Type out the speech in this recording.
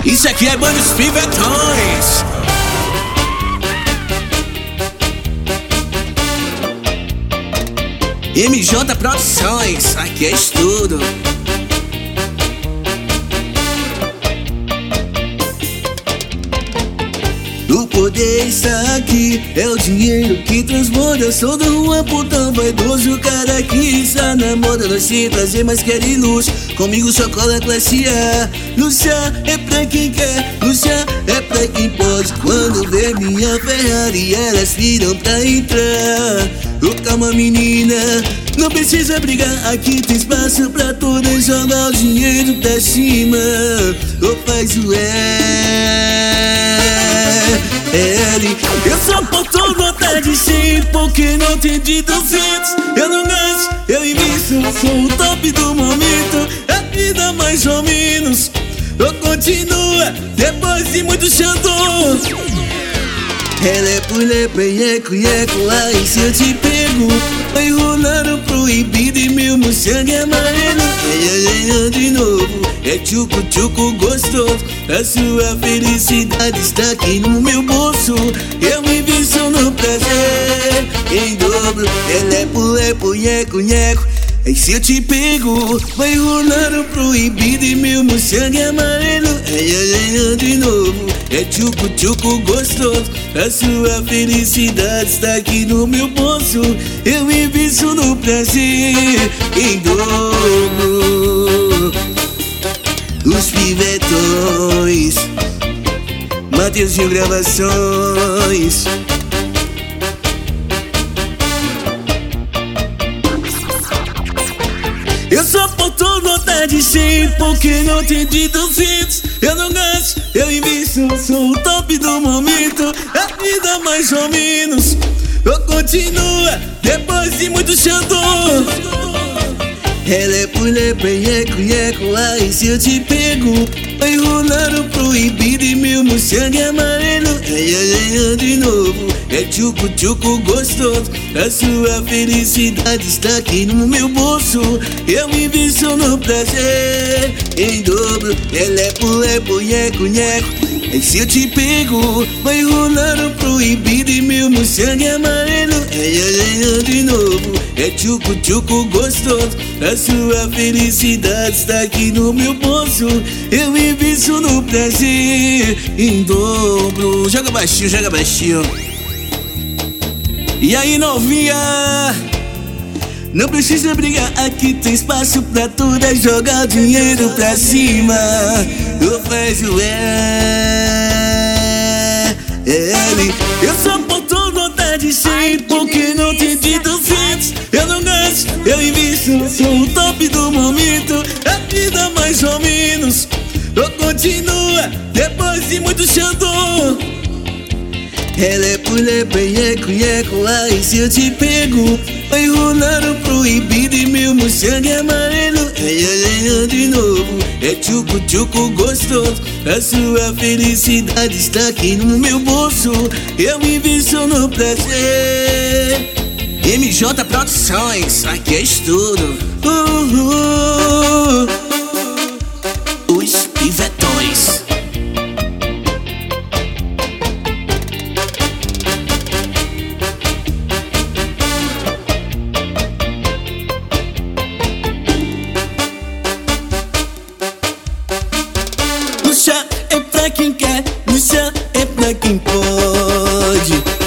Isso aqui é Banda Os Pivetões. MJ Produções, aqui é estudo. O poder está aqui, é o dinheiro que transborda. Sou da rua, putão vaidoso, o cara que está na moda. Nós sem trazer mais quer e luz, comigo só cola classe A. Lúcia é pra quem quer, Lúcia é pra quem pode. Quando vê minha Ferrari, elas viram pra entrar. Oh, calma menina, não precisa brigar, aqui tem espaço pra todas. Joga o dinheiro pra cima, ou faz o L. Eu só boto nota de 100 porque não tem de 200. Eu não gasto, eu invisto, sou o top do momento. A vida mais ou menos, ou continua depois de muito chantou. Lepo, nheco, aí se eu te pego, vai rolando proibido e meu sangue amarelo. De novo, é tchucu gostoso. A sua felicidade está aqui no meu bolso. Eu me visto no prazer em dobro. Lepo, nheco, aí se eu te pego, vai rolando proibido e meu sangue amarelo. De novo, é tchucu gostoso. A sua felicidade está aqui no meu bolso. Eu me visto no prazer em dobro. Os Pivetões, Mateuzinho Gravações. Eu só boto nota de 100 porque não tem de 200. Eu não gasto, eu invisto, sou o top do momento. A vida mais ou menos, ou continua depois de muito chantou. Lepo, nheco, aí se eu te pego, vai rolando proibido e meu sangue amarelo. De novo, é tchucu gostoso. A sua felicidade está aqui no meu bolso. Eu me visto no prazer em dobro. Lepo, nheco, aí se eu te pego, vai rolando proibido e meu sangue amarelo. De novo, é tchucu gostoso. A sua felicidade está aqui no meu bolso. Eu me visto no prazer em dobro. Joga baixinho. E aí novinha, não precisa brigar, aqui tem espaço pra todas. Jogar o dinheiro pra cima, ou faz o L. Eu só boto nota de 100 porque não tem de 200. Eu não gasto, eu invisto, sou o top do momento. A vida mais ou menos, ou continua depois de muito chantou. Lepo, nheco, aí se eu te pego, vai rolando proibido e meu sangue amarelo. De novo, é tchucu gostoso. A sua felicidade está aqui no meu bolso. Eu me visto no prazer. MJ Produções, aqui é estudo. Os Pivetões. Lúcia é pra quem quer, Lúcia é pra quem pode.